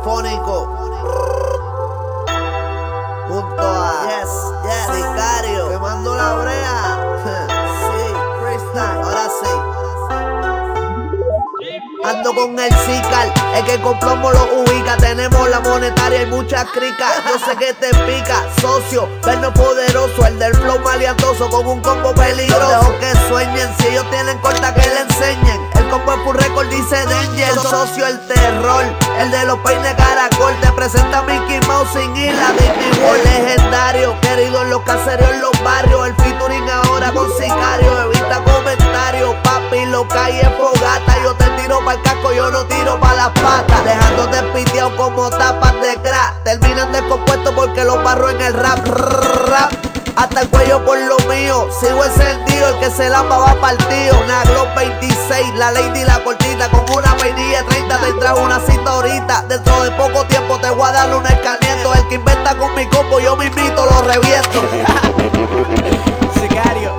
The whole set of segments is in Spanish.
Sinfónico junto a Sicario quemando la brea. Sí, freestyle. Ahora sí. Ando con el Sical, el que con plomo lo ubica. Tenemos la monetaria y muchas cricas. Yo sé que te pica, socio, vernos poderoso. El del flow maleantoso con un combo peligroso. Los dejo que sueñen, si ellos tienen corta que le enseñen. El combo es full record, dice Danger. Socio, el terror, el de los peines caracol. Te presenta Mickey Mouse sin ir la Disney World. Legendario, querido en los caseros, en los barrios. El featuring ahora con Sicario. Evita comentarios, papi, lo cae en fogata. Yo te tiro pa'l casco, yo no tiro pa' las patas. Dejándote piteado como tapas de crack. Terminan descompuestos porque los barro en el rap. Hasta el cuello por lo mío. Sigo encendido, el que se lamba va partido. Una Glock 26, la Lady y la cortita. Con una vainilla 30 te trajo una cita ahorita. Dentro de poco tiempo te voy a darle un escarmiento. El que inventa con mi combo, yo me invito, lo reviento. Sicario.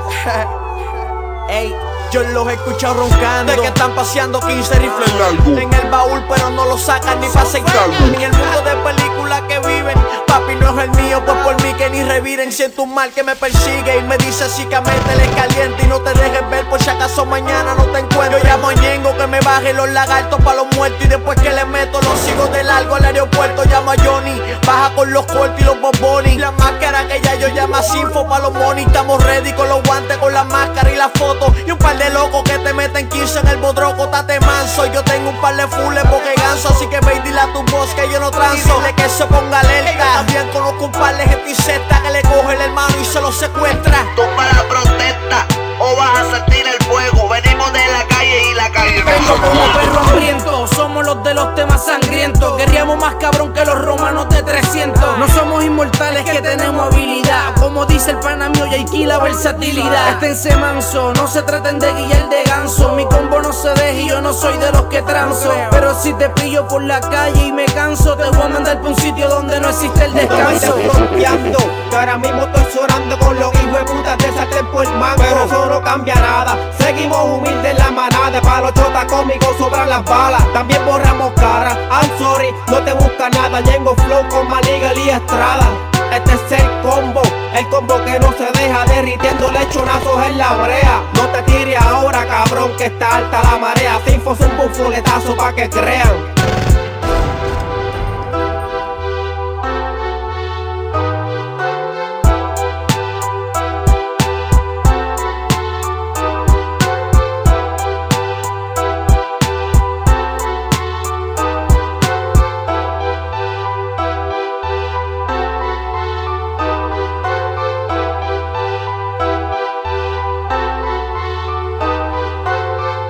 Ey, yo los he escuchado roncando de que están paseando 15 rifles en el baúl, pero no lo sacan ni pa' aceitarlo. En el mundo de películas que viven, papi no es el mío, pues por mí que ni reviren. Siento un mal que me persigue y me dice así que métele caliente y no te dejes ver por si acaso mañana no te encuentro. Yo llamo a Ñengo que me baje los lagartos pa' los muertos y después que le meto los sigo de largo al aeropuerto. Llamo a Johnny, baja con los cortos y los bombones. La máscara que ya yo llamo a Sinfo pa' los money. Estamos ready con los guantes, con la máscara y la foto. Y un par de locos que te meten 15 en el bodroco, tate manso. Yo tengo un par de fulles porque ganso, así que ve y dile a tu voz que yo no transo. Dile que se ponga alerta. También conozco un par de gente insecta que le coge el hermano y se lo secuestra. Toma la protesta o vas a sentir el fuego. Venimos de la calle y la calle vengo como perro hambriento, somos los de los temas sangrientos. Guerríamos más cabrón que los romanos de 300. No somos inmortales que tenemos habilidad. Como dice el pana mío, y aquí la versatilidad. Esténse manso, no se traten de guiar de ganso. Mi combo no se deja y yo no soy de los que transo. Pero si te pillo por la calle y me canso, te voy a mandar pa' un sitio donde no existe el descanso. Fronteando, que ahora mismo estoy sonando con los hijos de puta de sartén por el mango. Pero eso no cambia nada, seguimos humildes en la manada. Para los chotas cómicos sobran las balas, también borramos cara. I'm sorry, no te busca nada. Ñengo flow con Manigal y Estrada. Este es el combo que no se deja, derritiendo lechonazos en la brea. No te tires ahora, cabrón, que está alta la marea. Sinfo es un bufuletazo pa' que crean.